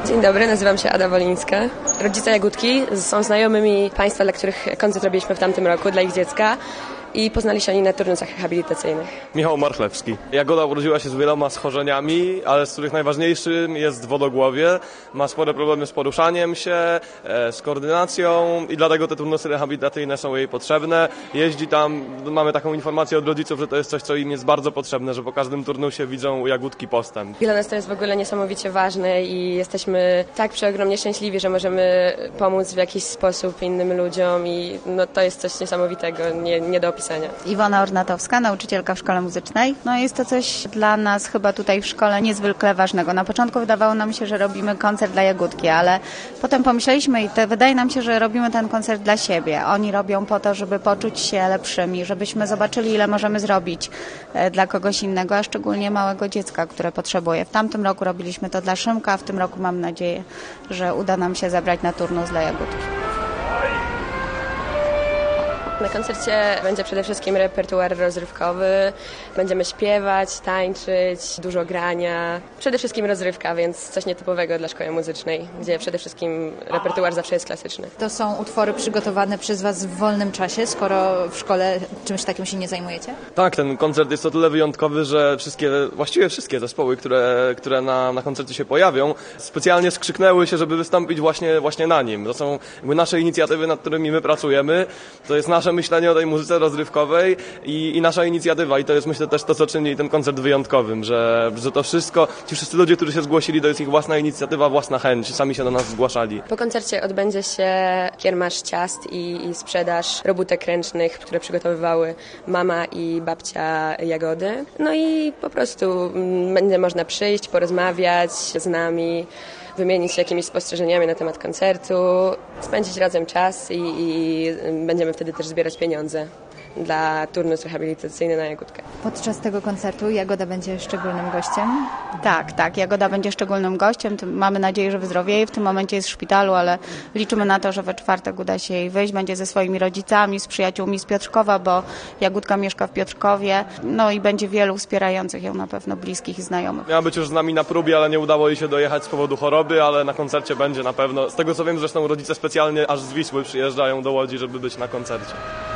Dzień dobry, nazywam się Ada Wolińska. Rodzice Jagódki są znajomymi państwa, dla których koncert robiliśmy w tamtym roku, dla ich dziecka. I poznali się oni na turnusach rehabilitacyjnych. Michał Marchlewski. Jagoda urodziła się z wieloma schorzeniami, ale z których najważniejszym jest wodogłowie. Ma spore problemy z poruszaniem się, z koordynacją i dlatego te turnusy rehabilitacyjne są jej potrzebne. Jeździ tam, mamy taką informację od rodziców, że to jest coś, co im jest bardzo potrzebne, że po każdym turnusie widzą u Jagódki postęp. Dla nas to jest w ogóle niesamowicie ważne i jesteśmy tak przeogromnie szczęśliwi, że możemy pomóc w jakiś sposób innym ludziom i to jest coś niesamowitego, nie do opisania. Iwona Ornatowska, nauczycielka w szkole muzycznej. Jest to coś dla nas chyba tutaj w szkole niezwykle ważnego. Na początku wydawało nam się, że robimy koncert dla Jagódki, ale potem pomyśleliśmy i wydaje nam się, że robimy ten koncert dla siebie. Oni robią po to, żeby poczuć się lepszymi, żebyśmy zobaczyli, ile możemy zrobić dla kogoś innego, a szczególnie małego dziecka, które potrzebuje. W tamtym roku robiliśmy to dla Szymka, a w tym roku mam nadzieję, że uda nam się zabrać na turnus dla Jagódki. Na koncercie będzie przede wszystkim repertuar rozrywkowy. Będziemy śpiewać, tańczyć, dużo grania. Przede wszystkim rozrywka, więc coś nietypowego dla szkoły muzycznej, gdzie przede wszystkim repertuar zawsze jest klasyczny. To są utwory przygotowane przez Was w wolnym czasie, skoro w szkole czymś takim się nie zajmujecie? Tak, ten koncert jest o tyle wyjątkowy, że właściwie wszystkie zespoły, które na koncercie się pojawią, specjalnie skrzyknęły się, żeby wystąpić właśnie na nim. To są nasze inicjatywy, nad którymi my pracujemy. To jest nasze myślenie o tej muzyce rozrywkowej i nasza inicjatywa. I to jest, myślę, też to, co czyni ten koncert wyjątkowym, że to wszystko, ci wszyscy ludzie, którzy się zgłosili, to jest ich własna inicjatywa, własna chęć. Sami się do nas zgłaszali. Po koncercie odbędzie się kiermasz ciast i sprzedaż robótek ręcznych, które przygotowywały mama i babcia Jagody. I po prostu będzie można przyjść, porozmawiać z nami, wymienić się jakimiś spostrzeżeniami na temat koncertu, spędzić razem czas i będziemy wtedy też zbierać pieniądze dla turnus rehabilitacyjny na Jagódkę. Podczas tego koncertu Jagoda będzie szczególnym gościem? Tak, Jagoda będzie szczególnym gościem. Mamy nadzieję, że wyzdrowieje. W tym momencie jest w szpitalu, ale liczymy na to, że we czwartek uda się jej wyjść. Będzie ze swoimi rodzicami, z przyjaciółmi z Piotrkowa, bo Jagódka mieszka w Piotrkowie. I będzie wielu wspierających ją na pewno bliskich i znajomych. Miała być już z nami na próbie, ale nie udało jej się dojechać z powodu choroby, ale na koncercie będzie na pewno. Z tego co wiem, zresztą rodzice specjalnie aż z Wisły przyjeżdżają do Łodzi, żeby być na koncercie.